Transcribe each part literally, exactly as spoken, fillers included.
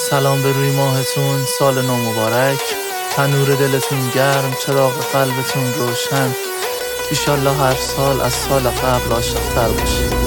سلام به روی ماهتون، سال نو مبارک. تنور دلتون گرم، چراغ قلبتون روشن. ایشالله هر سال از سال قبل عاشق‌تر باشید.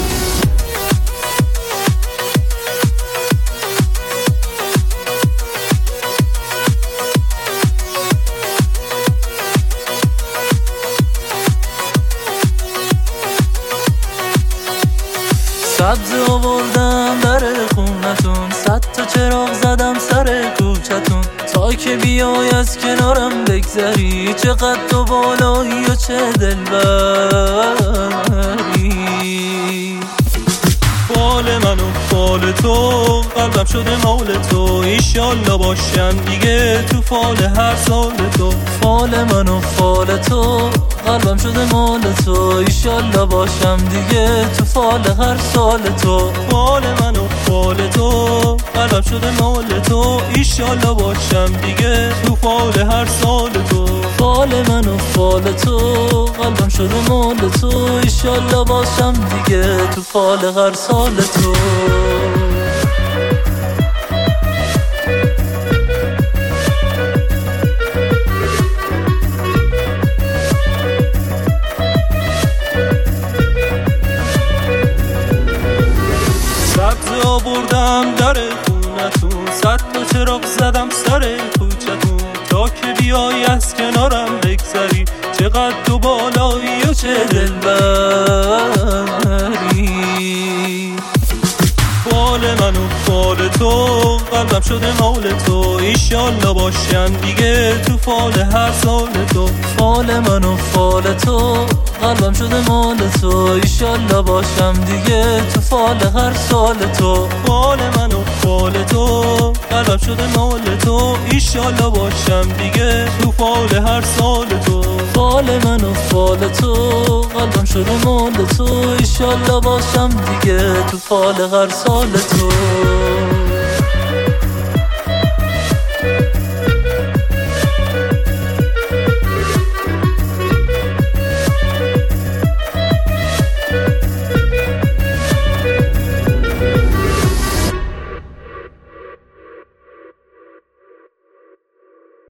سبز آوردم در خونتون، صد تا چراغ زدم سر کوچتون، تا که بیای از کنارم بگذری. چقدر تو بالایی و چه دلبری. فال من و فال تو، قلبم شده مال تو. ایشالله باشم دیگه تو فال هر سال تو. فال من و فال تو، قلبم شده مال تو. ایشالله باشم دیگه تو فال هر سال تو. فال من و فال تو، قلبم شده مال تو. ایشالله باشم دیگه تو فال هر سال تو. فال من و فال تو، قلبم شده مال تو. ایشالله باشم دیگه تو فال هر سال تو. سبز آوردم در خونتون، صد تا چراغ زدم سر کوچتون، تا که بیای از کنارم بگذری. چقدر تو بالایی و چه دلبری. فال من و فال تو، قلبم شده مال تو. ایشالله باشم دیگه تو فال هر سال تو. فال من و فال تو، قلبم شده مال تو. ایشالله باشم دیگه تو فال هر سال تو. فال من و فال تو، قلبم شده مال تو. ایشالله باشم دیگه تو فال هر سال تو. فال من و فال تو، قلبم شده مال تو. ایشالله باشم دیگه تو فال هر سال تو.